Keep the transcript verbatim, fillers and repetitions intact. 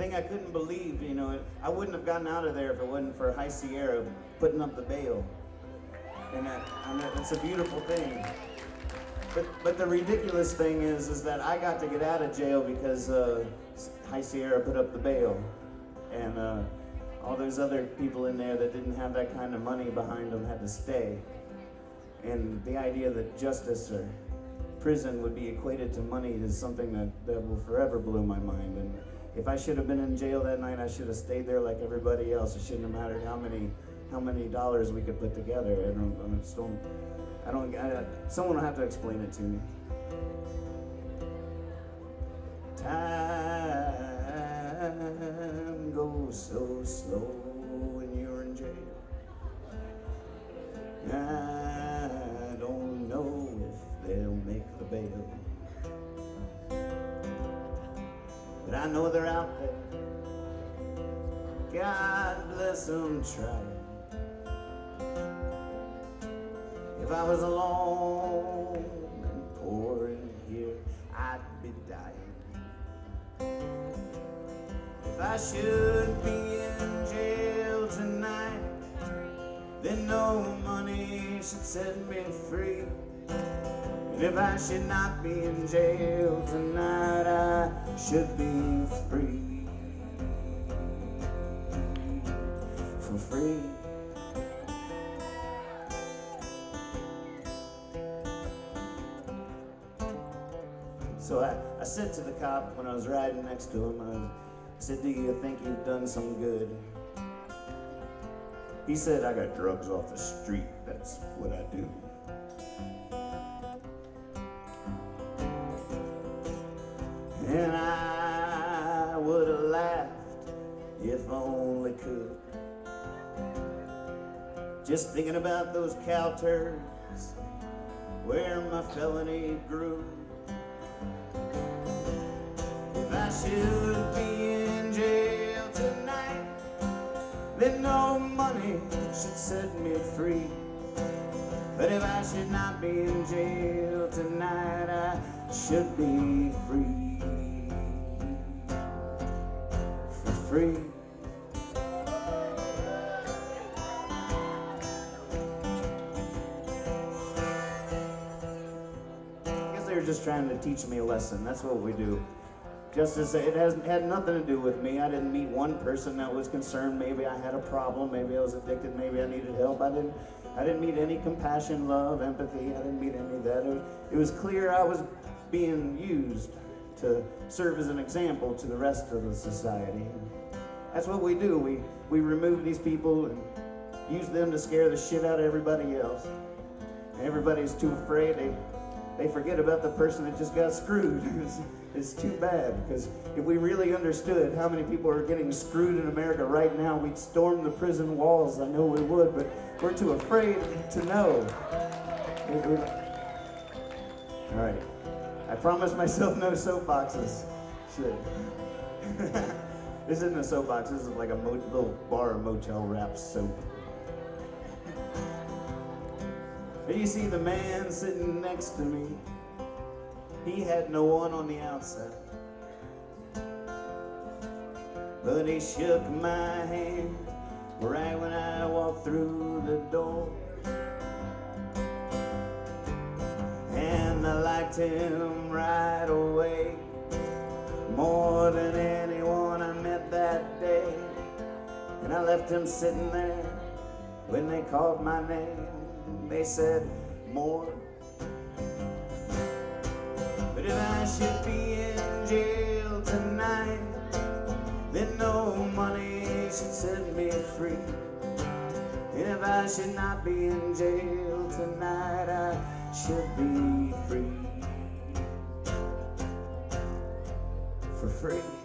thing I couldn't believe, you know, I wouldn't have gotten out of there if it wasn't for High Sierra putting up the bail. And, that, and that, it's a beautiful thing. But but the ridiculous thing is, is that I got to get out of jail because uh, High Sierra put up the bail. And uh, all those other people in there that didn't have that kind of money behind them had to stay. And the idea that justice or prison would be equated to money is something that, that will forever blow my mind. And if I should have been in jail that night, I should have stayed there like everybody else. It shouldn't have mattered how many how many dollars we could put together. I don't, I just don't, I don't, I, someone will have to explain it to me. Time goes so slow when you're in jail. I don't know if they'll make the bail, but I know they're out there. God bless them trying. If I was alone and poor in here, I'd be dying. If I should be in jail tonight, then no money should set me free. And if I should not be in jail tonight, I should be free. For free. So I, I said to the cop when I was riding next to him, I said, "Do you think you've done some good?" He said, "I got drugs off the street, that's what I do." And I would have laughed if I only could. Just thinking about those cow turds where my felony grew. If I should be in jail tonight, then no money should set me free. But if I should not be in jail tonight, I should be free. For free. I guess they were just trying to teach me a lesson. That's what we do. Justice, it hasn't had nothing to do with me. I didn't meet one person that was concerned. Maybe I had a problem. Maybe I was addicted. Maybe I needed help. I didn't. I didn't meet any compassion, love, empathy. I didn't meet any of that. It was, it was clear I was being used to serve as an example to the rest of the society. That's what we do. We we remove these people and use them to scare the shit out of everybody else. And everybody's too afraid. They they forget about the person that just got screwed. It's, it's too bad, because if we really understood how many people are getting screwed in America right now, we'd storm the prison walls. I know we would, but we're too afraid to know. All right. I promised myself no soapboxes. Shit. This isn't a soapbox. This is like a mo- little bar or motel wrapped soap. But you see the man sitting next to me. He had no one on the outside, but he shook my hand right when I walked through the door. And I liked him right away, more than anyone I met that day. And I left him sitting there when they called my name. They said, "More." But if I should be in jail tonight, then no money should set me free. And if I should not be in jail tonight, I should be free. For free.